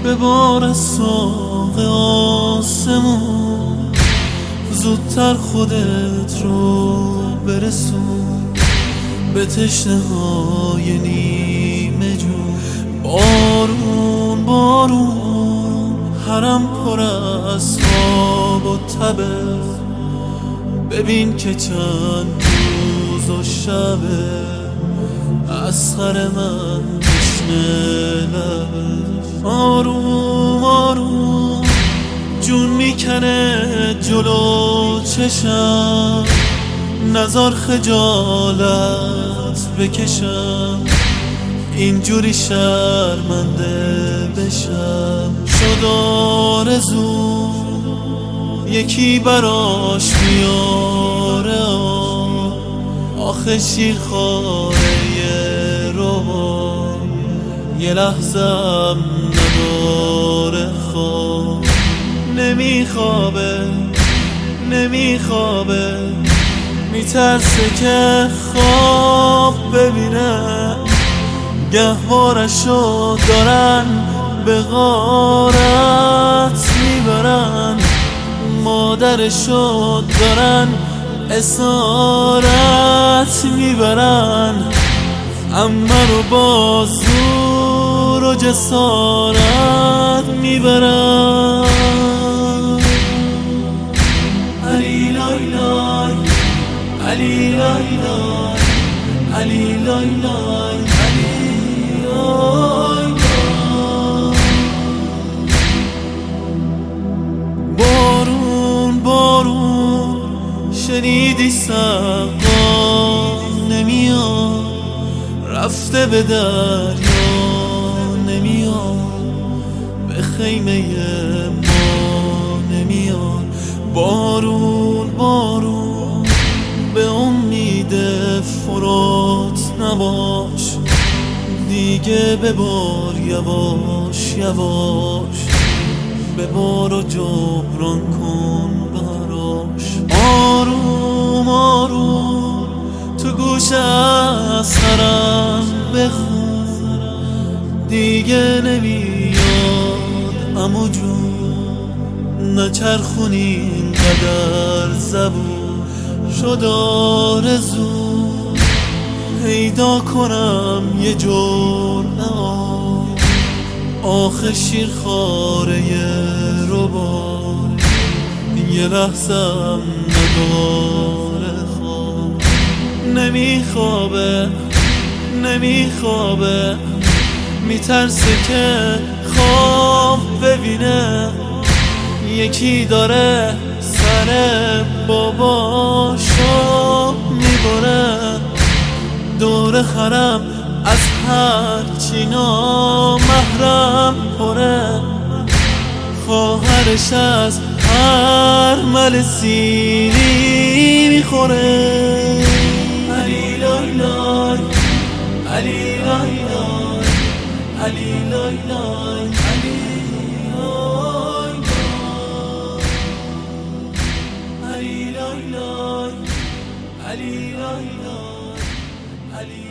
ببار از ساق آسمون، زودتر خودت رو برسون به تشنه های نیمه جون. بارون بارون حرم پر از خواب و تبه، ببین که چند روز و شبه اسخر من تشنه لبه. آروم آروم جون میکنه جلو چشم، نزار خجالت بکشم اینجوری شرمنده بشم. شد آرزو یکی براش بیاره، آخه شیرخواره رو یه لحظم نداره خواب. نمیخوابه میترسه که خواب ببینه، گهوارشو دارن به غارت میبرن، مادرشو دارن اسارت میبرن، اما رو با زور و جسارت میبرن. علی لای لای علی لای لای علی لای لای علی لای لای. بارون بارون شنیدی سقا نمیاد، رفته به دریا نمیاد، به خیمه ما نمیاد. بارون بارون به امید فرات نباش، دیگه ببار یواش یواش، ببار و جبران کن براش. آروم آروم تو گوش اسخرم بخون، دیگه نمیاد عمو جون، نچرخون اینقدر زبون. شد آرزو پیدا کنم یه جرعه آخه شیرخواره رو بار، یه لحظم نداره خواب. نمیخوابه میترسه که خواب ببینه، یکی داره سر باباشو میبره، دور خرم از هر چی نامحرم پره، خواهرش از هر مل سینی میخوره. علی لای لای علی لای لای علی لای لای علی لای لای علی لای لای علی لای لای علی